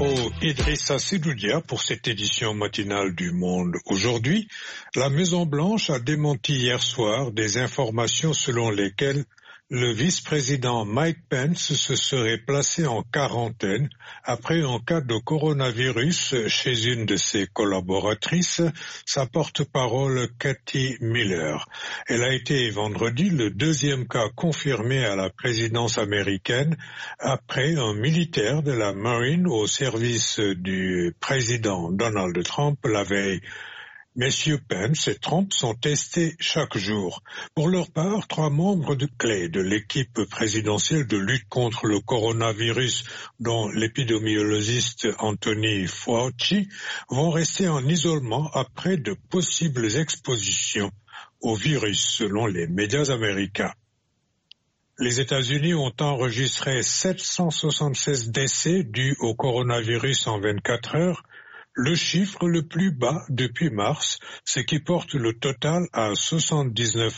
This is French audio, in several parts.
micro Idrissa Sidoudia pour cette édition matinale du Monde. Aujourd'hui, la Maison-Blanche a démenti hier soir des informations selon lesquelles le vice-président Mike Pence se serait placé en quarantaine après un cas de coronavirus chez une de ses collaboratrices, sa porte-parole Cathy Miller. Elle a été vendredi le deuxième cas confirmé à la présidence américaine après un militaire de la Marine au service du président Donald Trump la veille. Messieurs Pence et Trump sont testés chaque jour. Pour leur part, 3 membres clés de l'équipe présidentielle de lutte contre le coronavirus, dont l'épidémiologiste Anthony Fauci, vont rester en isolement après de possibles expositions au virus, selon les médias américains. Les États-Unis ont enregistré 776 décès dus au coronavirus en 24 heures, le chiffre le plus bas depuis mars, ce qui porte le total à 79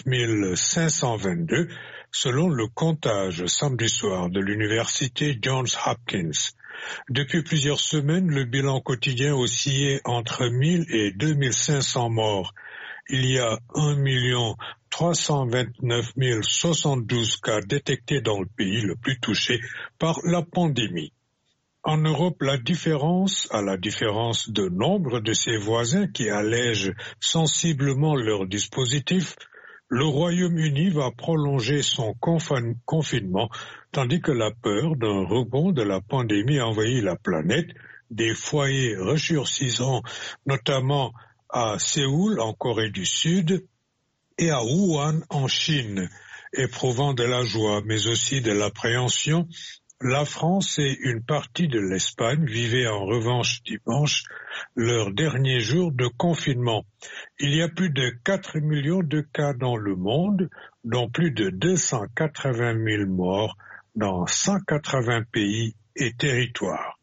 522, selon le comptage samedi soir de l'université Johns Hopkins. Depuis plusieurs semaines, le bilan quotidien oscillait entre 1000 et 2500 morts. Il y a 1 329 072 cas détectés dans le pays le plus touché par la pandémie. En Europe, à la différence de nombre de ses voisins qui allègent sensiblement leur dispositif, le Royaume-Uni va prolonger son confinement, tandis que la peur d'un rebond de la pandémie envahit la planète, des foyers ressurgissant notamment à Séoul, en Corée du Sud, et à Wuhan, en Chine, éprouvant de la joie, mais aussi de l'appréhension. La France et une partie de l'Espagne vivaient en revanche dimanche leur dernier jour de confinement. Il y a plus de 4 millions de cas dans le monde, dont plus de 280 000 morts dans 180 pays et territoires.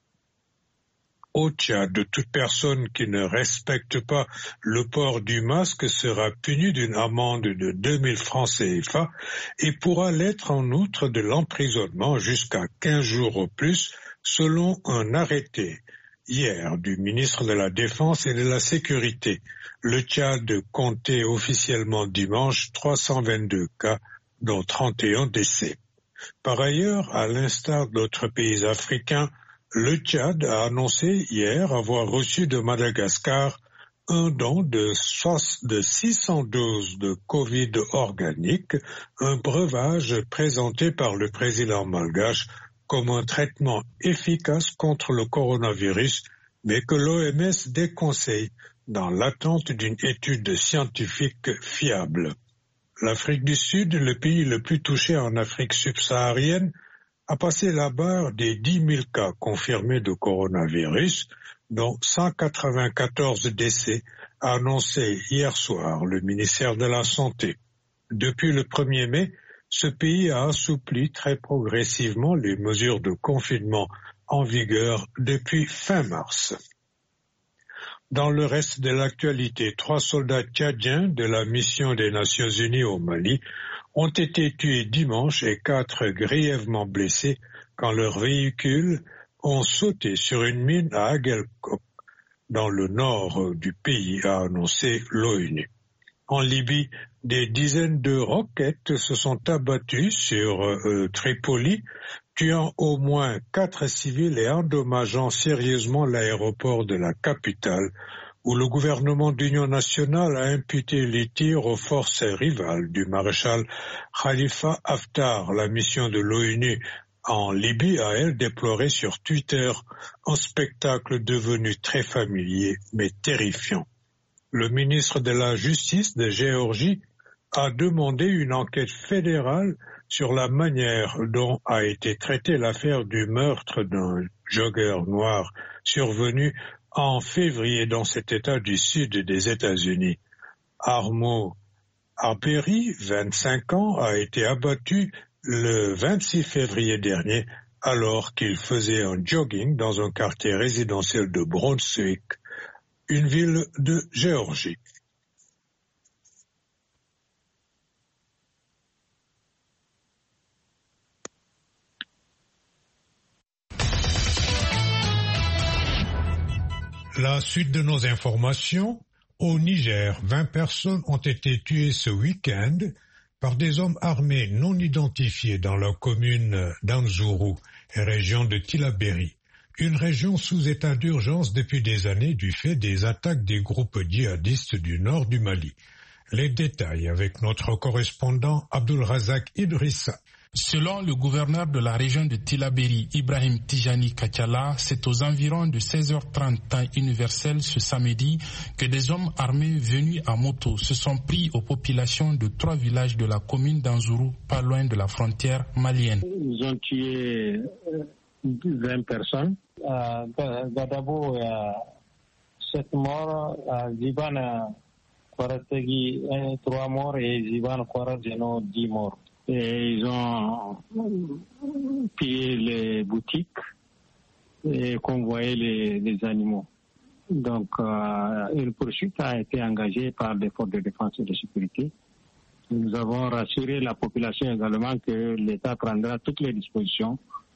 Au Tchad, toute personne qui ne respecte pas le port du masque sera punie d'une amende de 2000 francs CFA et pourra l'être en outre de l'emprisonnement jusqu'à 15 jours au plus, selon un arrêté hier du ministre de la Défense et de la Sécurité. Le Tchad comptait officiellement dimanche 322 cas, dont 31 décès. Par ailleurs, à l'instar d'autres pays africains, le Tchad a annoncé hier avoir reçu de Madagascar un don de 600 doses de Covid organique, un breuvage présenté par le président malgache comme un traitement efficace contre le coronavirus, mais que l'OMS déconseille dans l'attente d'une étude scientifique fiable. L'Afrique du Sud, le pays le plus touché en Afrique subsaharienne, a passé la barre des 10 000 cas confirmés de coronavirus, dont 194 décès, a annoncé hier soir le ministère de la Santé. Depuis le 1er mai, ce pays a assoupli très progressivement les mesures de confinement en vigueur depuis fin mars. Dans le reste de l'actualité, 3 soldats tchadiens de la mission des Nations Unies au Mali ont été tués dimanche et 4 grièvement blessés quand leurs véhicules ont sauté sur une mine à Aguelkop, dans le nord du pays, a annoncé l'ONU. En Libye, des dizaines de roquettes se sont abattues sur Tripoli, tuant au moins 4 civils et endommageant sérieusement l'aéroport de la capitale, où le gouvernement d'union nationale a imputé les tirs aux forces rivales du maréchal Khalifa Haftar. La mission de l'ONU en Libye a, elle, déploré sur Twitter un spectacle devenu très familier mais terrifiant. Le ministre de la Justice de Géorgie a demandé une enquête fédérale sur la manière dont a été traitée l'affaire du meurtre d'un jogger noir survenu en février dans cet État du sud des États-Unis. Armo Arberi, 25 ans, a été abattu le 26 février dernier alors qu'il faisait un jogging dans un quartier résidentiel de Brunswick, une ville de Géorgie. La suite de nos informations. Au Niger, 20 personnes ont été tuées ce week-end par des hommes armés non identifiés dans la commune d'Anzourou et région de Tillabéri, une région sous état d'urgence depuis des années du fait des attaques des groupes djihadistes du nord du Mali. Les détails avec notre correspondant Abdulrazak Idrissa. Selon le gouverneur de la région de Tillabéri, Ibrahim Tijani Kachala, c'est aux environs de 16h30 temps universel ce samedi que des hommes armés venus à moto se sont pris aux populations de 3 villages de la commune d'Anzourou, pas loin de la frontière malienne. Ils ont tué 20 personnes. À Gadabo, il y a 7 morts. À Zibana, Kwarategi, 3 morts. Et Zibana, Kwarazeno, 10 morts. Et ils ont pillé les boutiques et convoyé les animaux. Donc, une poursuite a été engagée par les forces de défense et de sécurité. Nous avons rassuré la population également que l'État prendra toutes les dispositions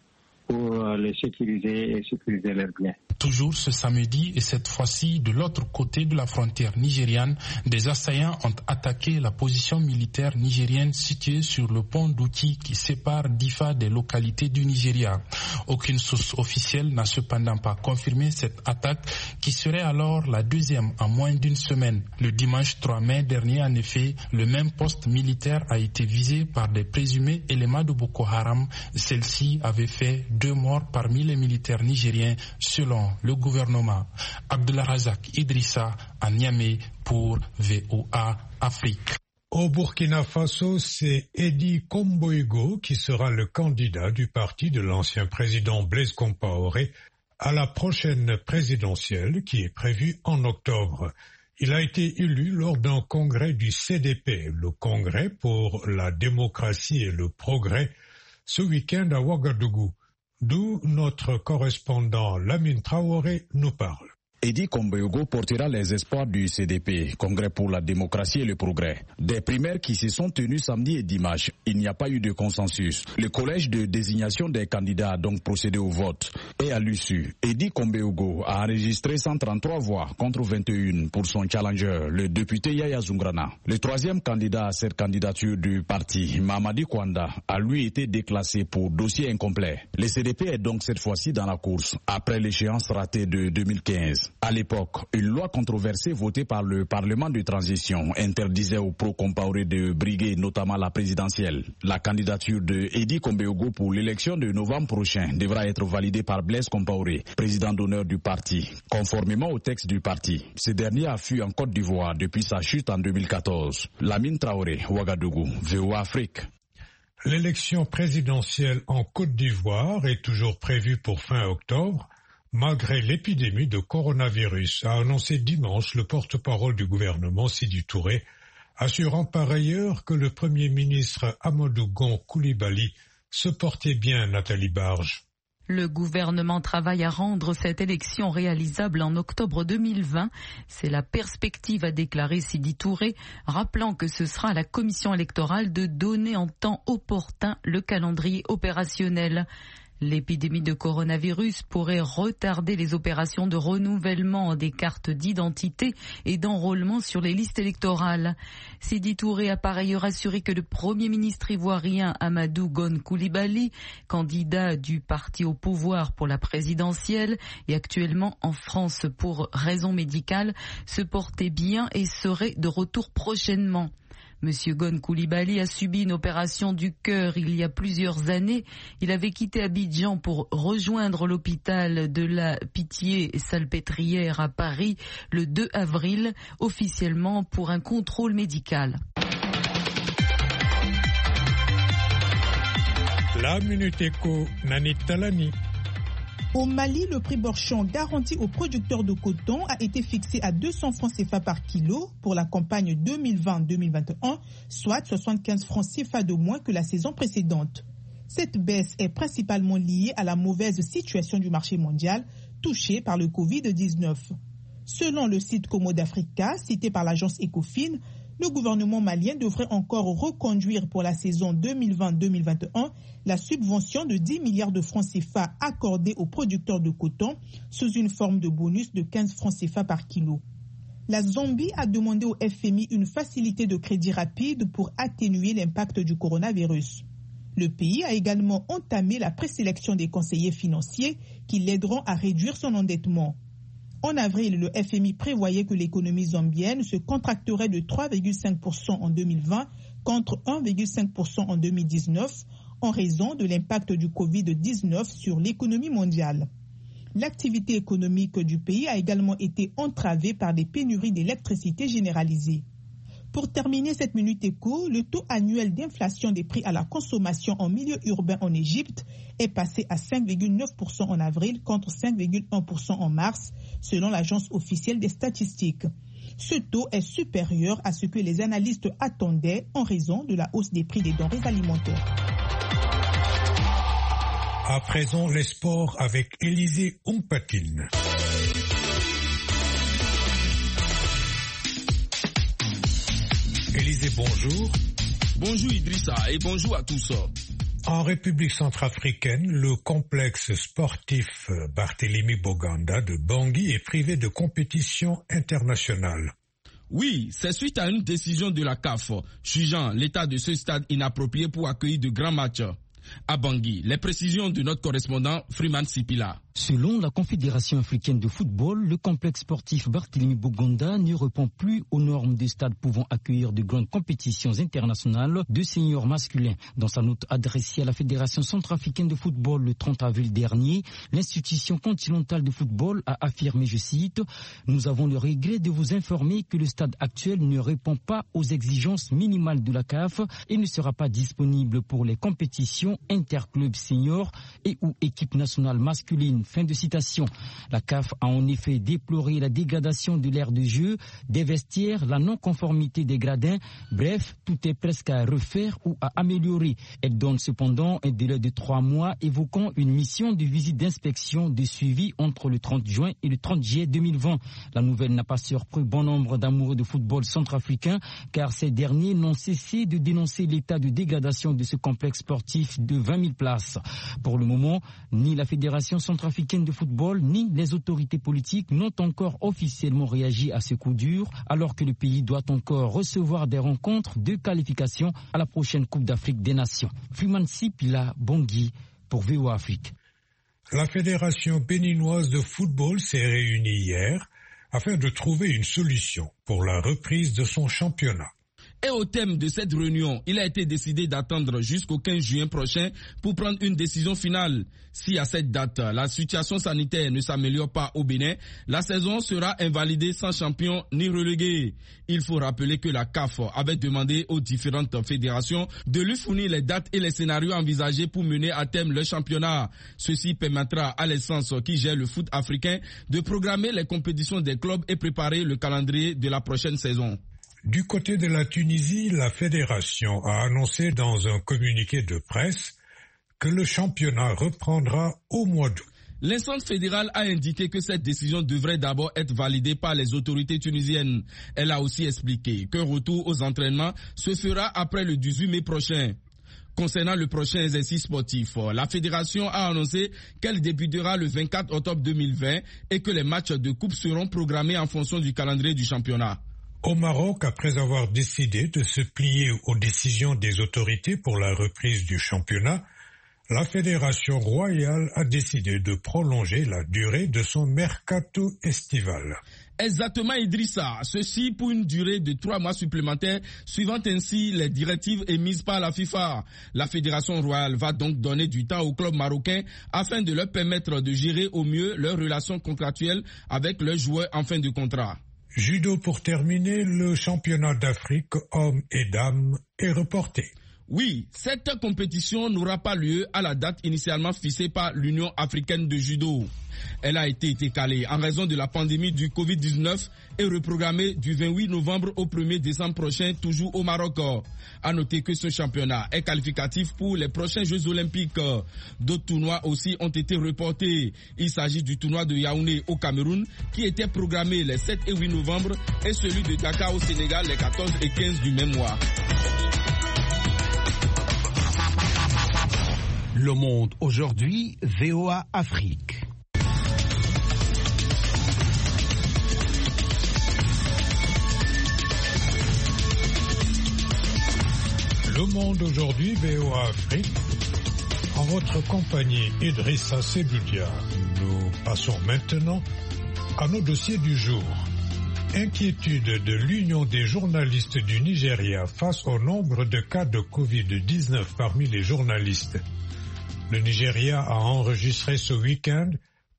pour les sécuriser et sécuriser leurs biens. Toujours ce samedi et cette fois-ci de l'autre côté de la frontière nigériane, des assaillants ont attaqué la position militaire nigérienne située sur le pont d'Outi qui sépare Difa des localités du Nigeria. Aucune source officielle n'a cependant pas confirmé cette attaque qui serait alors la deuxième en moins d'une semaine. Le dimanche 3 mai dernier, en effet, le même poste militaire a été visé par des présumés éléments de Boko Haram. Celle-ci avait fait 2 morts parmi les militaires nigériens selon le gouvernement. Abdulrazak Idrissa à Niamey pour VOA Afrique. Au Burkina Faso, c'est Edi Komboigo qui sera le candidat du parti de l'ancien président Blaise Compaoré à la prochaine présidentielle qui est prévue en octobre. Il a été élu lors d'un congrès du CDP, le Congrès pour la démocratie et le progrès, ce week-end à Ouagadougou, d'où notre correspondant Lamine Traoré nous parle. Edi Komboigo portera les espoirs du CDP, Congrès pour la démocratie et le progrès. Des primaires qui se sont tenues samedi et dimanche, il n'y a pas eu de consensus. Le collège de désignation des candidats a donc procédé au vote. Et à l'issue, Edi Komboigo a enregistré 133 voix contre 21 pour son challenger, le député Yaya Zoungrana. Le troisième candidat à cette candidature du parti, Mamadi Kwanda, a lui été déclassé pour dossier incomplet. Le CDP est donc cette fois-ci dans la course, après l'échéance ratée de 2015. À l'époque, une loi controversée votée par le Parlement de transition interdisait aux pro-Compaoré de briguer notamment la présidentielle. La candidature de Edi Komboigo pour l'élection de novembre prochain devra être validée par Blaise Compaoré, président d'honneur du parti, conformément au texte du parti. Ce dernier a fui en Côte d'Ivoire depuis sa chute en 2014. Lamine Traoré, Ouagadougou, VOA Afrique. L'élection présidentielle en Côte d'Ivoire est toujours prévue pour fin octobre, malgré l'épidémie de coronavirus, a annoncé dimanche le porte-parole du gouvernement Sidi Touré, assurant par ailleurs que le Premier ministre Amadou Gon Coulibaly se portait bien. Nathalie Barge. Le gouvernement travaille à rendre cette élection réalisable en octobre 2020. C'est la perspective, a déclaré Sidi Touré, rappelant que ce sera à la commission électorale de donner en temps opportun le calendrier opérationnel. L'épidémie de coronavirus pourrait retarder les opérations de renouvellement des cartes d'identité et d'enrôlement sur les listes électorales. Sidi Touré a par ailleurs assuré que le Premier ministre ivoirien Amadou Gon Coulibaly, candidat du parti au pouvoir pour la présidentielle et actuellement en France pour raisons médicales, se portait bien et serait de retour prochainement. Monsieur Gon Coulibaly a subi une opération du cœur il y a plusieurs années. Il avait quitté Abidjan pour rejoindre l'hôpital de la Pitié-Salpêtrière à Paris le 2 avril, officiellement pour un contrôle médical. La Minute Éco, Nani Talani. Au Mali, le prix Borchon garanti aux producteurs de coton a été fixé à 200 francs CFA par kilo pour la campagne 2020-2021, soit 75 francs CFA de moins que la saison précédente. Cette baisse est principalement liée à la mauvaise situation du marché mondial touché par le Covid-19. Selon le site Commode Africa, cité par l'agence Ecofin, Le gouvernement malien devrait encore reconduire pour la saison 2020-2021 la subvention de 10 milliards de francs CFA accordée aux producteurs de coton sous une forme de bonus de 15 francs CFA par kilo. La Zambie a demandé au FMI une facilité de crédit rapide pour atténuer l'impact du coronavirus. Le pays a également entamé la présélection des conseillers financiers qui l'aideront à réduire son endettement. En avril, le FMI prévoyait que l'économie zambienne se contracterait de 3,5% en 2020 contre 1,5% en 2019 en raison de l'impact du Covid-19 sur l'économie mondiale. L'activité économique du pays a également été entravée par des pénuries d'électricité généralisées. Pour terminer cette Minute Éco, le taux annuel d'inflation des prix à la consommation en milieu urbain en Égypte est passé à 5,9% en avril contre 5,1% en mars, selon l'agence officielle des statistiques. Ce taux est supérieur à ce que les analystes attendaient en raison de la hausse des prix des denrées alimentaires. À présent, les sports avec Élisée Ompatine. Élisée, bonjour. Bonjour Idrissa et bonjour à tous. En République centrafricaine, le complexe sportif Barthélemy Boganda de Bangui est privé de compétition internationale. Oui, c'est suite à une décision de la CAF, jugeant l'état de ce stade inapproprié pour accueillir de grands matchs. À Bangui, les précisions de notre correspondant Freeman Sipila. Selon la Confédération africaine de football, le complexe sportif Barthélemy Boganda ne répond plus aux normes des stades pouvant accueillir de grandes compétitions internationales de seniors masculins. Dans sa note adressée à la Fédération centrafricaine de football le 30 avril dernier, l'institution continentale de football a affirmé, je cite, « Nous avons le regret de vous informer que le stade actuel ne répond pas aux exigences minimales de la CAF et ne sera pas disponible pour les compétitions interclubs seniors et ou équipes nationales masculines. » Fin de citation. La CAF a en effet déploré la dégradation de l'aire de jeu, des vestiaires, la non-conformité des gradins. Bref, tout est presque à refaire ou à améliorer. Elle donne cependant un délai de 3 mois évoquant une mission de visite d'inspection de suivi entre le 30 juin et le 30 juillet 2020. La nouvelle n'a pas surpris bon nombre d'amoureux de football centrafricain car ces derniers n'ont cessé de dénoncer l'état de dégradation de ce complexe sportif de 20 000 places. Pour le moment, ni la Fédération centrafricaine de football ni les autorités politiques n'ont encore officiellement réagi à ce coup dur, alors que le pays doit encore recevoir des rencontres de qualification à la prochaine Coupe d'Afrique des Nations. Freeman Sipila, Bangui, pour VOA Afrique. La Fédération béninoise de football s'est réunie hier afin de trouver une solution pour la reprise de son championnat. Et au thème de cette réunion, il a été décidé d'attendre jusqu'au 15 juin prochain pour prendre une décision finale. Si à cette date, la situation sanitaire ne s'améliore pas au Bénin, la saison sera invalidée sans champion ni relégué. Il faut rappeler que la CAF avait demandé aux différentes fédérations de lui fournir les dates et les scénarios envisagés pour mener à terme le championnat. Ceci permettra à l'essence qui gère le foot africain de programmer les compétitions des clubs et préparer le calendrier de la prochaine saison. Du côté de la Tunisie, la fédération a annoncé dans un communiqué de presse que le championnat reprendra au mois d'août. L'instance fédérale a indiqué que cette décision devrait d'abord être validée par les autorités tunisiennes. Elle a aussi expliqué qu'un retour aux entraînements se fera après le 18 mai prochain. Concernant le prochain exercice sportif, la fédération a annoncé qu'elle débutera le 24 octobre 2020 et que les matchs de coupe seront programmés en fonction du calendrier du championnat. Au Maroc, après avoir décidé de se plier aux décisions des autorités pour la reprise du championnat, la Fédération royale a décidé de prolonger la durée de son mercato estival. Exactement, Idrissa. Ceci pour une durée de 3 mois supplémentaires, suivant ainsi les directives émises par la FIFA. La Fédération royale va donc donner du temps aux clubs marocains afin de leur permettre de gérer au mieux leurs relations contractuelles avec leurs joueurs en fin de contrat. Judo pour terminer, le championnat d'Afrique hommes et dames est reporté. Oui, cette compétition n'aura pas lieu à la date initialement fixée par l'Union africaine de judo. Elle a été décalée en raison de la pandémie du Covid-19 et reprogrammée du 28 novembre au 1er décembre prochain, toujours au Maroc. À noter que ce championnat est qualificatif pour les prochains Jeux olympiques. D'autres tournois aussi ont été reportés. Il s'agit du tournoi de Yaoundé au Cameroun qui était programmé les 7 et 8 novembre et celui de Dakar au Sénégal les 14 et 15 du même mois. Le Monde aujourd'hui, VOA Afrique. Le Monde aujourd'hui, VOA Afrique, en votre compagnie Idrissa Seboudia. Nous passons maintenant à nos dossiers du jour. Inquiétude de l'Union des journalistes du Nigeria face au nombre de cas de Covid-19 parmi les journalistes. Le Nigeria a enregistré ce week-end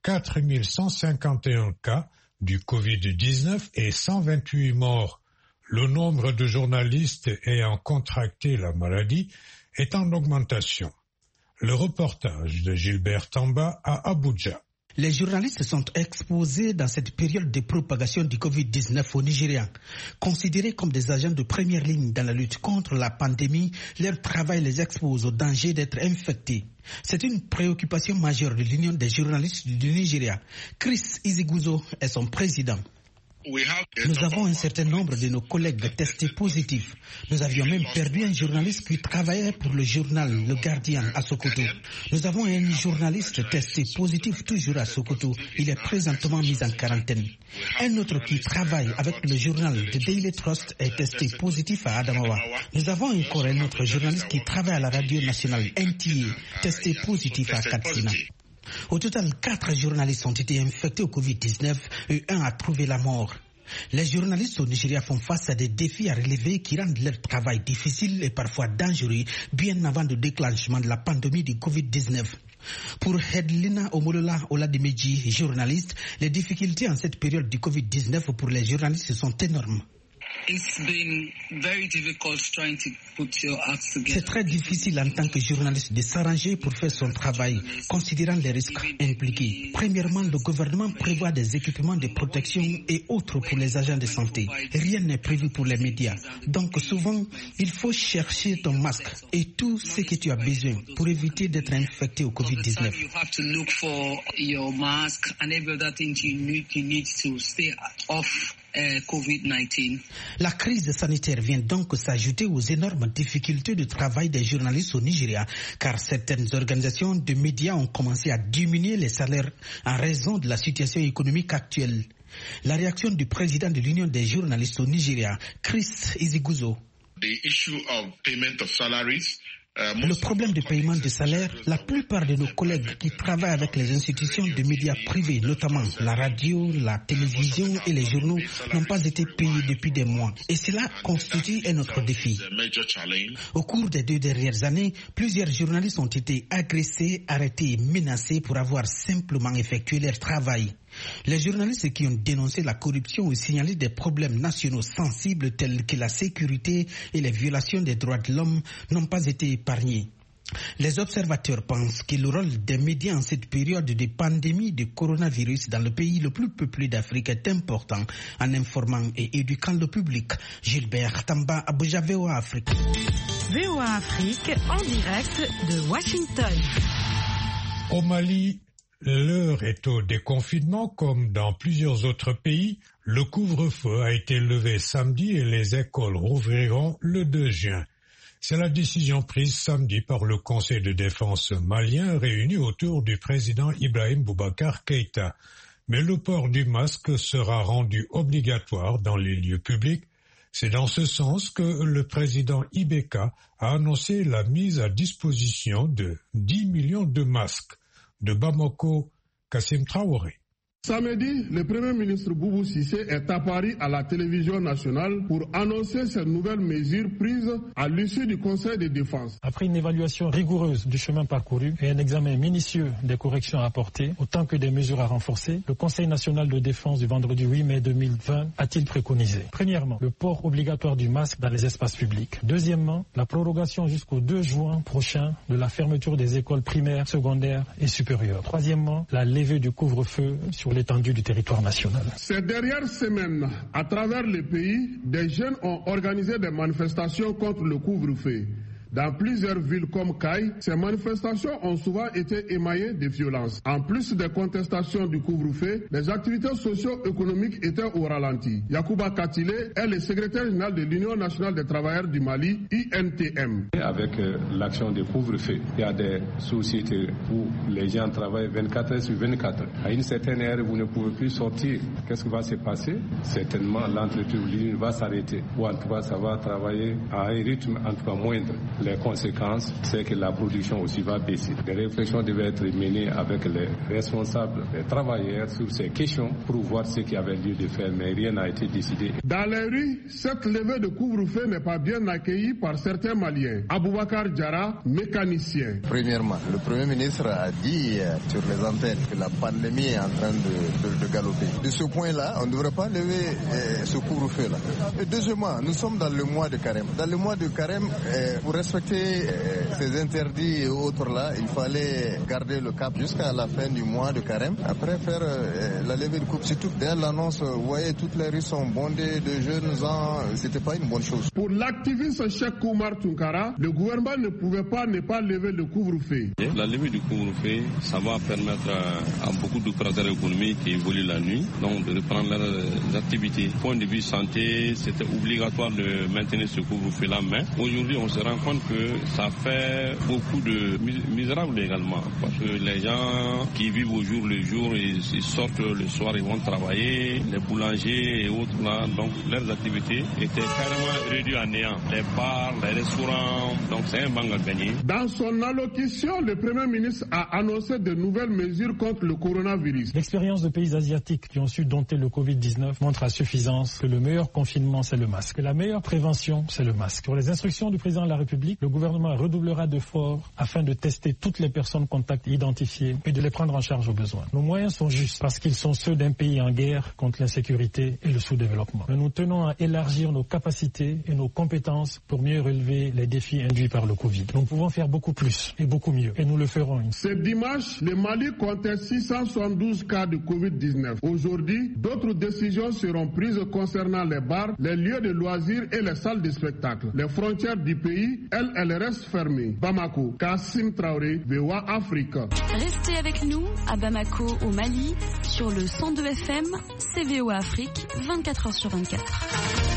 4151 cas du Covid-19 et 128 morts. Le nombre de journalistes ayant contracté la maladie est en augmentation. Le reportage de Gilbert Tamba à Abuja. Les journalistes sont exposés dans cette période de propagation du Covid-19 au Nigeria. Considérés comme des agents de première ligne dans la lutte contre la pandémie, leur travail les expose au danger d'être infectés. C'est une préoccupation majeure de l'Union des journalistes du Nigeria. Chris Iziguzo est son président. Nous avons un certain nombre de nos collègues testés positifs. Nous avions même perdu un journaliste qui travaillait pour le journal Le Guardian à Sokoto. Nous avons un journaliste testé positif toujours à Sokoto. Il est présentement mis en quarantaine. Un autre qui travaille avec le journal The Daily Trust est testé positif à Adamawa. Nous avons encore un autre journaliste qui travaille à la radio nationale NTA, testé positif à Katsina. Au total, 4 journalistes ont été infectés au Covid-19 et 1 a trouvé la mort. Les journalistes au Nigeria font face à des défis à relever qui rendent leur travail difficile et parfois dangereux bien avant le déclenchement de la pandémie du Covid-19. Pour Hedlina Omolola Oladimeji, journaliste, les difficultés en cette période du Covid-19 pour les journalistes sont énormes. C'est très difficile en tant que journaliste de s'arranger pour faire son travail, considérant les risques impliqués. Premièrement, le gouvernement prévoit des équipements de protection et autres pour les agents de santé. Rien n'est prévu pour les médias. Donc souvent, il faut chercher ton masque et tout ce que tu as besoin pour éviter d'être infecté au Covid-19. COVID-19. La crise sanitaire vient donc s'ajouter aux énormes difficultés de travail des journalistes au Nigeria, car certaines organisations de médias ont commencé à diminuer les salaires en raison de la situation économique actuelle. La réaction du président de l'Union des journalistes au Nigeria, Chris Iziguzo. Le problème de paiement de salaire, la plupart de nos collègues qui travaillent avec les institutions de médias privés, notamment la radio, la télévision et les journaux, n'ont pas été payés depuis des mois. Et cela constitue un autre défi. Au cours des 2 dernières années, plusieurs journalistes ont été agressés, arrêtés et menacés pour avoir simplement effectué leur travail. Les journalistes qui ont dénoncé la corruption ont signalé des problèmes nationaux sensibles tels que la sécurité et les violations des droits de l'homme n'ont pas été épargnés. Les observateurs pensent que le rôle des médias en cette période de pandémie de coronavirus dans le pays le plus peuplé d'Afrique est important en informant et éduquant le public. Gilbert Tamba, Abuja, VOA Afrique. VOA Afrique en direct de Washington. Au Mali, l'heure est au déconfinement comme dans plusieurs autres pays. Le couvre-feu a été levé samedi et les écoles rouvriront le 2 juin. C'est la décision prise samedi par le Conseil de défense malien réuni autour du président Ibrahim Boubacar Keïta. Mais le port du masque sera rendu obligatoire dans les lieux publics. C'est dans ce sens que le président Ibeka a annoncé la mise à disposition de 10 millions de masques. De Bamako, Kassim Traoré. Samedi, le Premier ministre Boubou Cissé est apparu à la télévision nationale pour annoncer ces nouvelles mesures prises à l'issue du Conseil de défense. Après une évaluation rigoureuse du chemin parcouru et un examen minutieux des corrections à apporter, autant que des mesures à renforcer, le Conseil national de défense du vendredi 8 mai 2020 a-t-il préconisé? Premièrement, le port obligatoire du masque dans les espaces publics. Deuxièmement, la prorogation jusqu'au 2 juin prochain de la fermeture des écoles primaires, secondaires et supérieures. Troisièmement, la levée du couvre-feu sur l'étendue du territoire national. Ces dernières semaines, à travers le pays, des jeunes ont organisé des manifestations contre le couvre-feu. Dans plusieurs villes comme Caille, ces manifestations ont souvent été émaillées de violences. En plus des contestations du couvre-feu, les activités socio-économiques étaient au ralenti. Yacouba Katile est le secrétaire général de l'Union nationale des travailleurs du Mali, INTM. Avec l'action du couvre-feu, il y a des sociétés où les gens travaillent 24 heures sur 24 heures. À une certaine heure, vous ne pouvez plus sortir. Qu'est-ce qui va se passer? Certainement, l'entreprise va s'arrêter. Ou en tout cas, ça va travailler à un rythme en tout cas moindre. Les conséquences, c'est que la production aussi va baisser. Des réflexions devaient être menées avec les responsables, les travailleurs sur ces questions pour voir ce qu'il y avait lieu de faire, mais rien n'a été décidé. Dans les rues, cette levée de couvre-feu n'est pas bien accueillie par certains Maliens. Aboubakar Diarra, mécanicien. Premièrement, le Premier ministre a dit sur les antennes que la pandémie est en train de galoper. De ce point-là, on ne devrait pas lever ce couvre-feu-là. Et deuxièmement, nous sommes dans le mois de carême. Dans le mois de carême, pour respecter ces interdits et autres là, il fallait garder le cap jusqu'à la fin du mois de carême. Après faire la levée de coupe, surtout dès l'annonce, vous voyez, toutes les rues sont bondées de jeunes gens, c'était pas une bonne chose. Pour l'activiste Cheikh Koumar Tunkara, le gouvernement ne pouvait pas ne pas lever le couvre-feu. La levée du couvre-feu, ça va permettre à beaucoup d'opérateurs économiques qui évoluent la nuit, donc de reprendre leurs activités. Point de vue santé, c'était obligatoire de maintenir ce couvre-feu-là, mais aujourd'hui on se rend compte que ça fait beaucoup de misérables également, parce que les gens qui vivent au jour le jour, ils sortent le soir, ils vont travailler, les boulangers et autres là, donc leurs activités étaient carrément réduites à néant. Les bars, les restaurants, donc c'est un manque à gagner. Dans son allocution, le Premier ministre a annoncé de nouvelles mesures contre le coronavirus. L'expérience de pays asiatiques qui ont su dompter le Covid-19 montre à suffisance que le meilleur confinement, c'est le masque, que la meilleure prévention, c'est le masque. Pour les instructions du président de la République, le gouvernement redoublera d'efforts afin de tester toutes les personnes contacts identifiées et de les prendre en charge au besoin. Nos moyens sont justes parce qu'ils sont ceux d'un pays en guerre contre l'insécurité et le sous-développement. Mais nous tenons à élargir nos capacités et nos compétences pour mieux relever les défis induits par le Covid. Nous pouvons faire beaucoup plus et beaucoup mieux et nous le ferons. Ce dimanche, le Mali comptait 672 cas de Covid-19. Aujourd'hui, d'autres décisions seront prises concernant les bars, les lieux de loisirs et les salles de spectacle. Les frontières du pays, elles restent fermées. Bamako, Kassim Traoré, VOA Afrique. Restez avec nous à Bamako, au Mali, sur le 102 FM, c'est VOA Afrique, 24h sur 24.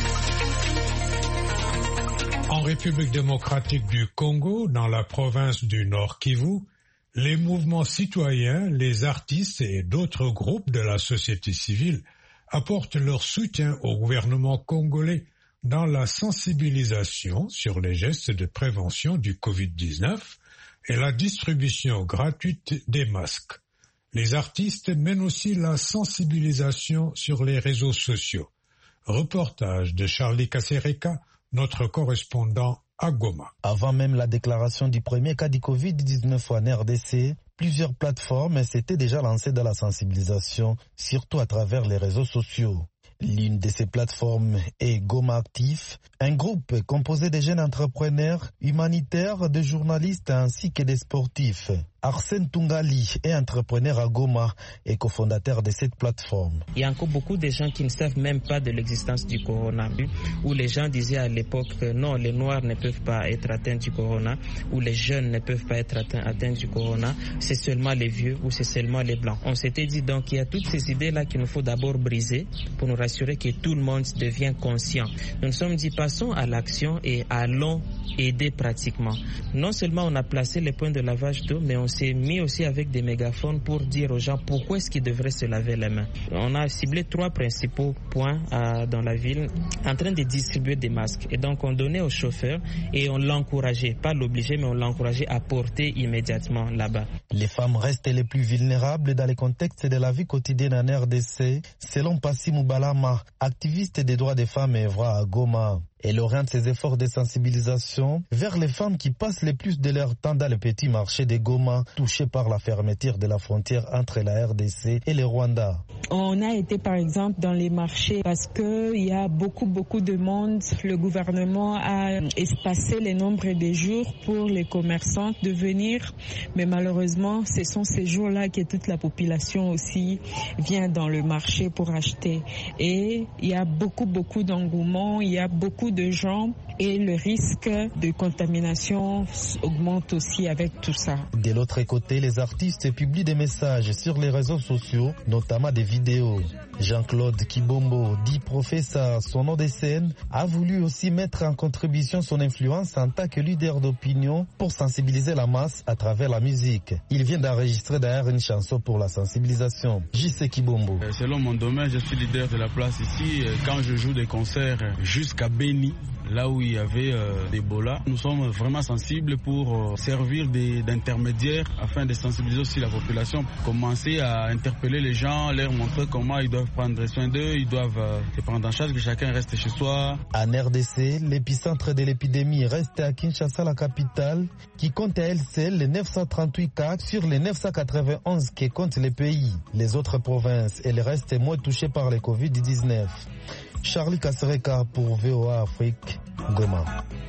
En République démocratique du Congo, dans la province du Nord Kivu, les mouvements citoyens, les artistes et d'autres groupes de la société civile apportent leur soutien au gouvernement congolais dans la sensibilisation sur les gestes de prévention du Covid-19 et la distribution gratuite des masques. Les artistes mènent aussi la sensibilisation sur les réseaux sociaux. Reportage de Charlie Kasereka, notre correspondant à Goma. Avant même la déclaration du premier cas du Covid-19 en RDC, plusieurs plateformes s'étaient déjà lancées dans la sensibilisation, surtout à travers les réseaux sociaux. L'une de ces plateformes est Goma Actif, un groupe composé de jeunes entrepreneurs, humanitaires, de journalistes ainsi que des sportifs. Arsène Tungali est entrepreneur à Goma et cofondateur de cette plateforme. Il y a encore beaucoup de gens qui ne savent même pas de l'existence du corona, où les gens disaient à l'époque que non, les Noirs ne peuvent pas être atteints du corona, ou les jeunes ne peuvent pas être atteints du corona, c'est seulement les vieux ou c'est seulement les Blancs. On s'était dit donc il y a toutes ces idées-là qu'il nous faut d'abord briser pour nous rassurer que tout le monde devient conscient. Nous nous sommes dit passons à l'action et allons aider pratiquement. Non seulement on a placé les points de lavage d'eau, mais on s'est mis aussi avec des mégaphones pour dire aux gens pourquoi est-ce qu'ils devraient se laver les mains. On a ciblé 3 principaux points dans la ville en train de distribuer des masques. Et donc on donnait aux chauffeurs et on l'encourageait, pas l'obligeait, mais on l'encourageait à porter immédiatement là-bas. Les femmes restent les plus vulnérables dans les contextes de la vie quotidienne en RDC, selon Passi Moubalama, activiste des droits des femmes et œuvre à Goma. Elle oriente ses efforts de sensibilisation vers les femmes qui passent le plus de leur temps dans le petit marché de Goma, touchés par la fermeture de la frontière entre la RDC et le Rwanda. On a été par exemple dans les marchés parce qu'il y a beaucoup de monde. Le gouvernement a espacé le nombre de jours pour les commerçants de venir, mais malheureusement ce sont ces jours-là que toute la population aussi vient dans le marché pour acheter. Et il y a beaucoup d'engouement, il y a beaucoup de gens et le risque de contamination augmente aussi avec tout ça. De l'autre côté, les artistes publient des messages sur les réseaux sociaux, notamment des vidéos. Jean-Claude Kibombo, dit professeur, son nom de scène, a voulu aussi mettre en contribution son influence en tant que leader d'opinion pour sensibiliser la masse à travers la musique. Il vient d'enregistrer d'ailleurs une chanson pour la sensibilisation. J.C. Kibombo. Selon mon domaine, je suis leader de la place ici. Quand je joue des concerts jusqu'à Béni, là où il y avait l'Ebola, nous sommes vraiment sensibles pour servir d'intermédiaires afin de sensibiliser aussi la population, commencer à interpeller les gens, leur montrer comment ils doivent prendre soin d'eux, ils doivent se prendre en charge, que chacun reste chez soi. En RDC, l'épicentre de l'épidémie reste à Kinshasa, la capitale, qui compte à elle seule les 938 cas sur les 991 que compte le pays. Les autres provinces et le reste est moins touchés par le Covid-19. Charlie Kasereka pour VOA Afrique, Goma.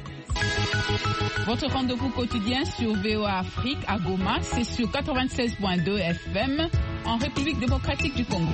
Votre rendez-vous quotidien sur VOA Afrique à Goma, c'est sur 96.2 FM en République démocratique du Congo.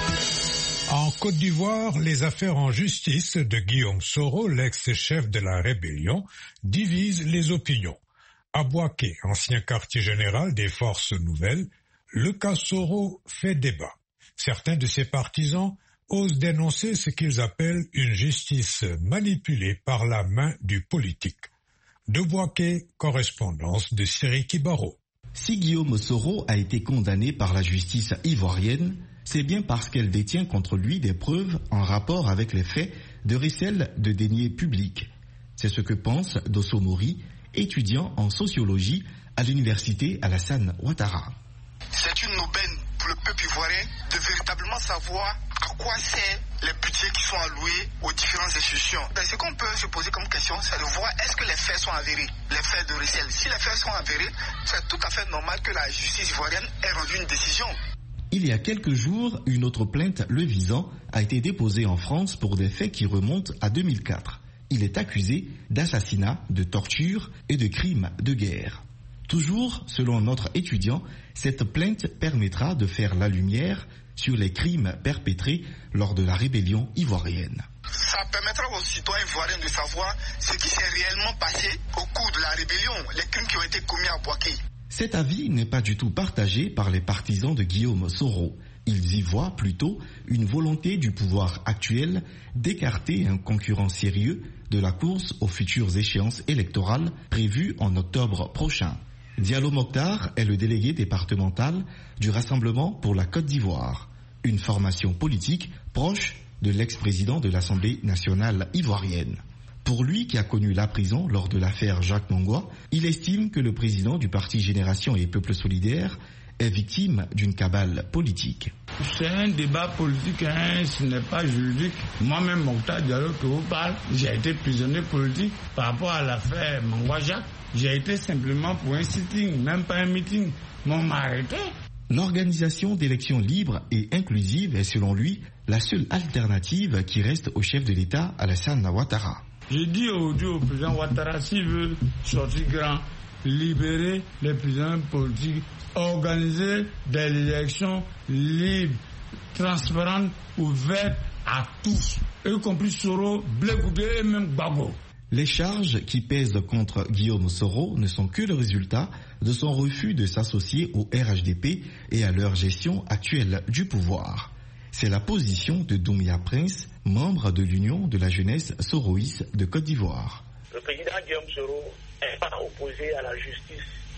En Côte d'Ivoire, les affaires en justice de Guillaume Soro, l'ex-chef de la rébellion, divisent les opinions. À Bouaké, ancien quartier général des Forces Nouvelles, le cas Soro fait débat. Certains de ses partisans osent dénoncer ce qu'ils appellent une justice manipulée par la main du politique. De Bouaké, correspondance de Siriki Baro. Si Guillaume Soro a été condamné par la justice ivoirienne, c'est bien parce qu'elle détient contre lui des preuves en rapport avec les faits de recel de deniers publics. C'est ce que pense Dosso Mori, étudiant en sociologie à l'université Alassane Ouattara. C'est une aubaine pour le peuple ivoirien de véritablement savoir à quoi servent les budgets qui sont alloués aux différentes institutions. Ce qu'on peut se poser comme question, c'est de voir est-ce que les faits sont avérés, les faits de recel. Si les faits sont avérés, c'est tout à fait normal que la justice ivoirienne ait rendu une décision. Il y a quelques jours, une autre plainte le visant a été déposée en France pour des faits qui remontent à 2004. Il est accusé d'assassinat, de torture et de crimes de guerre. Toujours, selon notre étudiant, cette plainte permettra de faire la lumière sur les crimes perpétrés lors de la rébellion ivoirienne. Ça permettra aux citoyens ivoiriens de savoir ce qui s'est réellement passé au cours de la rébellion, les crimes qui ont été commis à Bouaké. Cet avis n'est pas du tout partagé par les partisans de Guillaume Soro. Ils y voient plutôt une volonté du pouvoir actuel d'écarter un concurrent sérieux de la course aux futures échéances électorales prévues en octobre prochain. Diallo Mokhtar est le délégué départemental du Rassemblement pour la Côte d'Ivoire, une formation politique proche de l'ex-président de l'Assemblée nationale ivoirienne. Pour lui, qui a connu la prison lors de l'affaire Jacques Mongwa, il estime que le président du parti Génération et Peuple Solidaire est victime d'une cabale politique. C'est un débat politique, ce n'est pas juridique. Moi-même, Mokhtar Diallo, que vous parlez, j'ai été prisonnier politique par rapport à l'affaire Mongwa Jacques. J'ai été simplement pour un sitting, même pas un meeting. On m'a arrêté. L'organisation d'élections libres et inclusives est selon lui la seule alternative qui reste au chef de l'État, Alassane Ouattara. J'ai dit aujourd'hui au président Ouattara, s'il veut sortir grand, libérer les prisonniers politiques, organiser des élections libres, transparentes, ouvertes à tous, y compris Soro, Blé Goudé et même Gbagbo. Les charges qui pèsent contre Guillaume Soro ne sont que le résultat de son refus de s'associer au RHDP et à leur gestion actuelle du pouvoir. C'est la position de Doumbia Prince, membre de l'Union de la jeunesse soroïste de Côte d'Ivoire. Le président Guillaume Soro n'est pas opposé à la justice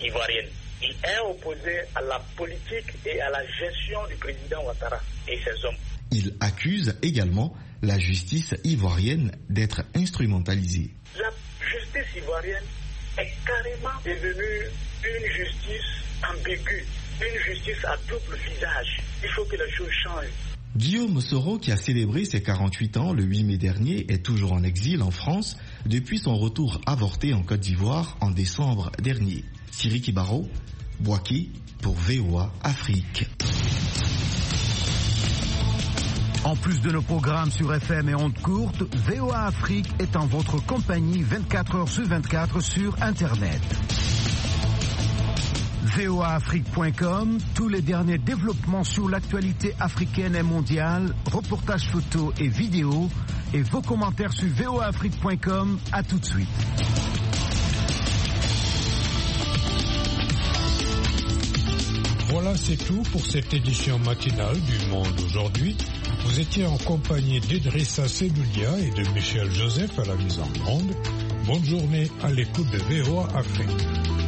ivoirienne. Il est opposé à la politique et à la gestion du président Ouattara et ses hommes. Il accuse également la justice ivoirienne d'être instrumentalisée. La justice ivoirienne est carrément devenue une justice ambiguë, une justice à double visage. Il faut que les choses changent. Guillaume Soro, qui a célébré ses 48 ans le 8 mai dernier, est toujours en exil en France depuis son retour avorté en Côte d'Ivoire en décembre dernier. Siri Kibaro, Boaké pour VOA Afrique. En plus de nos programmes sur FM et ondes courtes, VOA Afrique est en votre compagnie 24 heures sur 24 sur Internet. voaafrique.com, tous les derniers développements sur l'actualité africaine et mondiale, reportages photos et vidéos, et vos commentaires sur voaafrique.com. À tout de suite. Voilà, c'est tout pour cette édition matinale du Monde aujourd'hui. Vous étiez en compagnie d'Idrissa Sedoulia et de Michel Joseph à la mise en onde. Bonne journée à l'écoute de VOA Afrique.